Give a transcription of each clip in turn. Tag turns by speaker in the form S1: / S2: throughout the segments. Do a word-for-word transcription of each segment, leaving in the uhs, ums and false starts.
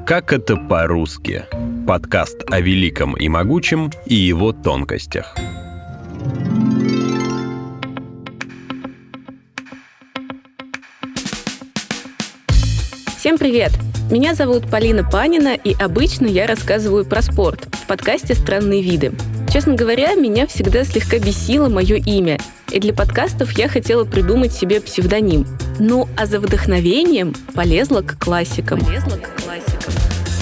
S1: Как это по-русски? Подкаст о великом и могучем и его тонкостях.
S2: Всем привет! Меня зовут Полина Панина, и обычно я рассказываю про спорт в подкасте «Странные виды». Честно говоря, меня всегда слегка бесило мое имя, и для подкастов я хотела придумать себе псевдоним. Ну, а за вдохновением полезла к классикам. Полезла к классикам.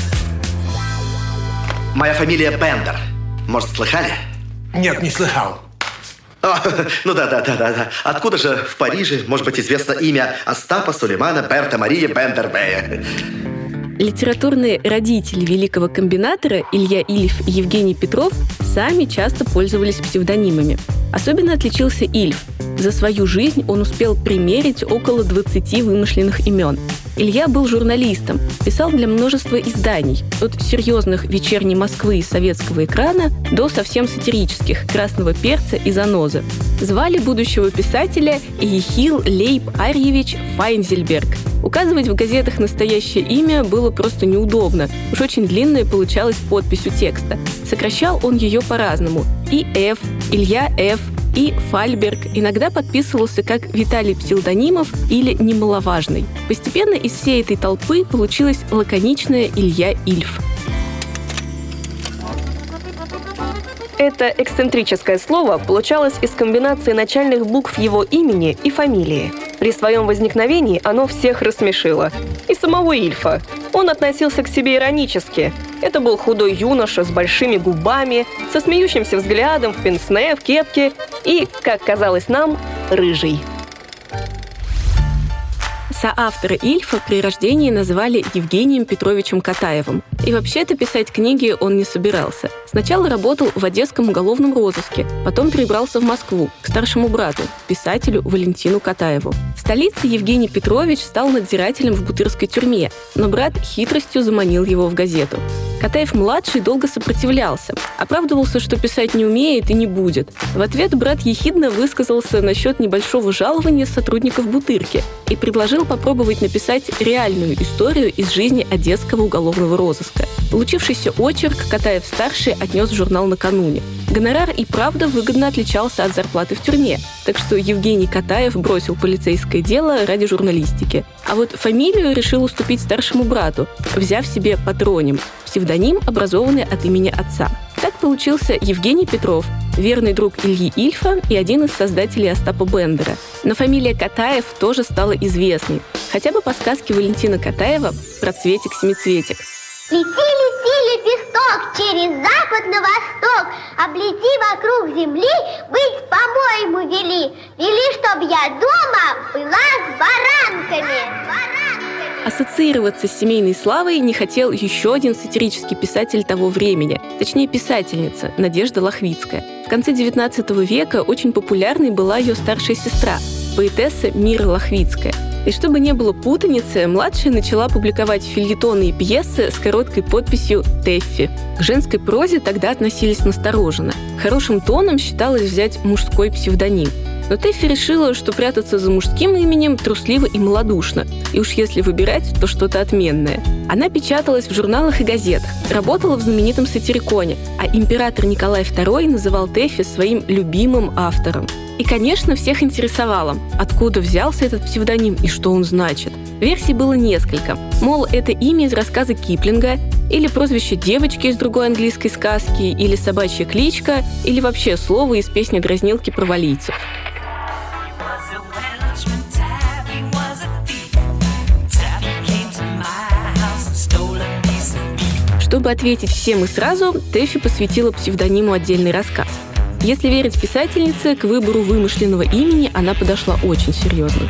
S3: Моя фамилия Бендер. Может, слыхали?
S4: Нет, не слыхал.
S3: А, ну да, да, да, да, да. Откуда же в Париже может быть известно имя Остапа Сулеймана Берта Марии Бендербея?
S2: Литературные родители великого комбинатора Илья Ильф и Евгений Петров сами часто пользовались псевдонимами. Особенно отличился Ильф. За свою жизнь он успел примерить около двадцати вымышленных имен. Илья был журналистом, писал для множества изданий, от серьезных «Вечерней Москвы» и советского экрана до совсем сатирических «Красного перца» и «Занозы». Звали будущего писателя Ехил Лейб Арьевич Файнзельберг. Указывать в газетах настоящее имя было просто неудобно, уж очень длинная получалась подпись у текста. Сокращал он ее по-разному. И Ф, Илья Ф, и Фальберг иногда подписывался как Виталий Псилдонимов или Немаловажный. Постепенно из всей этой толпы получилась лаконичная Илья Ильф. Это эксцентрическое слово получалось из комбинации начальных букв его имени и фамилии. При своем возникновении оно всех рассмешило. И самого Ильфа. Он относился к себе иронически. Это был худой юноша с большими губами, со смеющимся взглядом, в пенсне, в кепке и, как казалось нам, рыжий. Соавтора Ильфа при рождении назвали Евгением Петровичем Катаевым. И вообще-то писать книги он не собирался. Сначала работал в Одесском уголовном розыске, потом перебрался в Москву к старшему брату, писателю Валентину Катаеву. В столице Евгений Петрович стал надзирателем в Бутырской тюрьме, но брат хитростью заманил его в газету. Катаев-младший долго сопротивлялся, оправдывался, что писать не умеет и не будет. В ответ брат ехидно высказался насчет небольшого жалования сотрудников Бутырки и предложил попробовать написать реальную историю из жизни Одесского уголовного розыска. Получившийся очерк Катаев-старший отнес в журнал накануне. Гонорар и правда выгодно отличался от зарплаты в тюрьме, так что Евгений Катаев бросил полицейское дело ради журналистики. А вот фамилию решил уступить старшему брату, взяв себе патроним, псевдоним, образованный от имени отца. Так получился Евгений Петров, верный друг Ильи Ильфа и один из создателей Остапа Бендера. Но фамилия Катаев тоже стала известной, хотя бы по сказке Валентина Катаева про цветик-семицветик.
S5: Лети, лети, лепесток, через запад на восток, облети вокруг земли, быть, по-моему, вели. Вели, чтоб я дома была с баранками.
S2: Ассоциироваться с семейной славой не хотел еще один сатирический писатель того времени, точнее писательница, Надежда Лохвицкая. В конце девятнадцатого века очень популярной была ее старшая сестра, поэтесса Мира Лохвицкая. И чтобы не было путаницы, младшая начала публиковать фельетоны и пьесы с короткой подписью «Тэффи». К женской прозе тогда относились настороженно. Хорошим тоном считалось взять мужской псевдоним. Но Тэффи решила, что прятаться за мужским именем трусливо и малодушно. И уж если выбирать, то что-то отменное. Она печаталась в журналах и газетах, работала в знаменитом сатириконе, а император Николай второй называл Тэффи своим любимым автором. И, конечно, всех интересовало, откуда взялся этот псевдоним и что он значит. Версий было несколько. Мол, это имя из рассказа Киплинга, или прозвище девочки из другой английской сказки, или собачья кличка, или вообще слово из песни-дразнилки про валийцев. Чтобы ответить всем и сразу, Тэффи посвятила псевдониму отдельный рассказ. Если верить писательнице, к выбору вымышленного имени она подошла очень серьезно.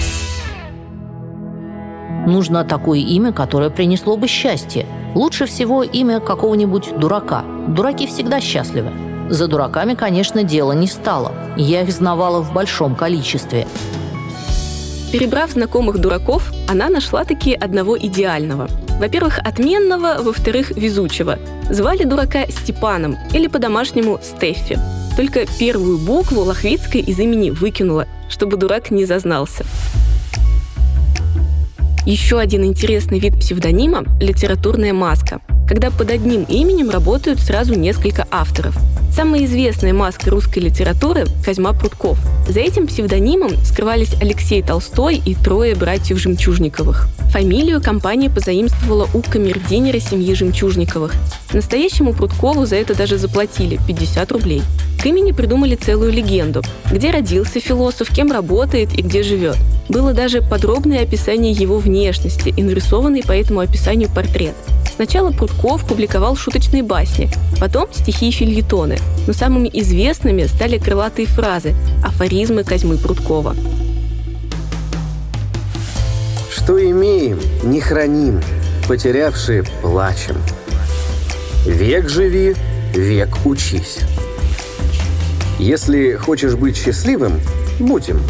S6: Нужно такое имя, которое принесло бы счастье. Лучше всего имя какого-нибудь дурака. Дураки всегда счастливы. За дураками, конечно, дело не стало. Я их знавала в большом количестве.
S2: Перебрав знакомых дураков, она нашла-таки одного идеального. Во-первых, отменного, во-вторых, везучего. Звали дурака Степаном или по-домашнему Стеффи. Только первую букву Лохвицкая из имени выкинула, чтобы дурак не зазнался. Еще один интересный вид псевдонима – литературная маска, когда под одним именем работают сразу несколько авторов. Самая известная маска русской литературы – Козьма Прутков. За этим псевдонимом скрывались Алексей Толстой и трое братьев Жемчужниковых. Фамилию компания позаимствовала у камердинера семьи Жемчужниковых. Настоящему Пруткову за это даже заплатили – пятьдесят рублей. К имени придумали целую легенду. Где родился философ, кем работает и где живет. Было даже подробное описание его внешности и нарисованный по этому описанию портрет. Сначала Прутков публиковал шуточные басни, потом стихи и фельетоны. Но самыми известными стали крылатые фразы, афоризмы Козьмы Пруткова.
S7: Что имеем, не храним, потерявшие плачем. Век живи, век учись. Если хочешь быть счастливым, будь им.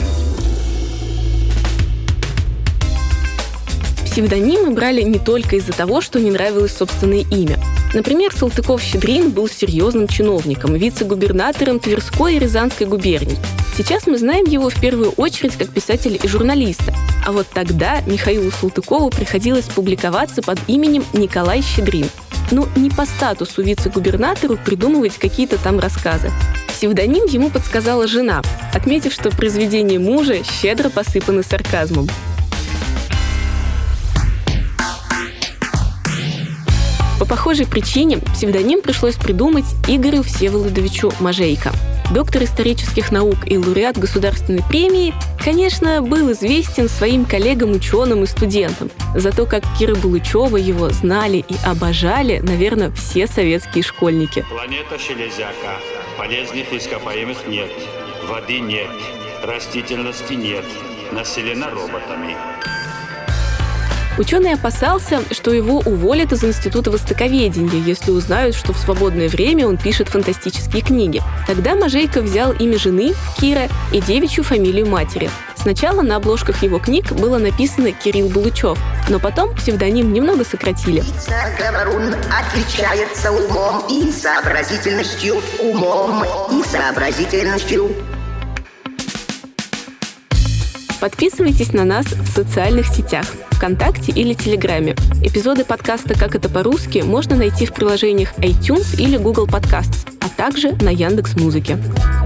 S2: Псевдонимы брали не только из-за того, что не нравилось собственное имя. Например, Салтыков-Щедрин был серьезным чиновником, вице-губернатором Тверской и Рязанской губерний. Сейчас мы знаем его в первую очередь как писателя и журналиста. А вот тогда Михаилу Салтыкову приходилось публиковаться под именем Николай Щедрин. Ну, не по статусу вице-губернатору придумывать какие-то там рассказы. Псевдоним ему подсказала жена, отметив, что произведения мужа щедро посыпаны сарказмом. По похожей причине псевдоним пришлось придумать Игорю Всеволодовичу Можейко. Доктор исторических наук и лауреат государственной премии, конечно, был известен своим коллегам-ученым и студентам. Зато как Кира Булычева его знали и обожали, наверное, все советские школьники.
S8: Планета Железяка. Полезных ископаемых нет. Воды нет. Растительности нет. Населена роботами.
S2: Ученый опасался, что его уволят из Института востоковедения, если узнают, что в свободное время он пишет фантастические книги. Тогда Можейко взял имя жены, Кира, и девичью фамилию матери. Сначала на обложках его книг было написано «Кирилл Булычев», но потом псевдоним немного сократили.
S9: Говорун отличается умом и сообразительностью, умом и сообразительностью.
S2: Подписывайтесь на нас в социальных сетях, ВКонтакте или Телеграме. Эпизоды подкаста «Как это по-русски» можно найти в приложениях iTunes или Google Podcasts, а также на Яндекс.Музыке.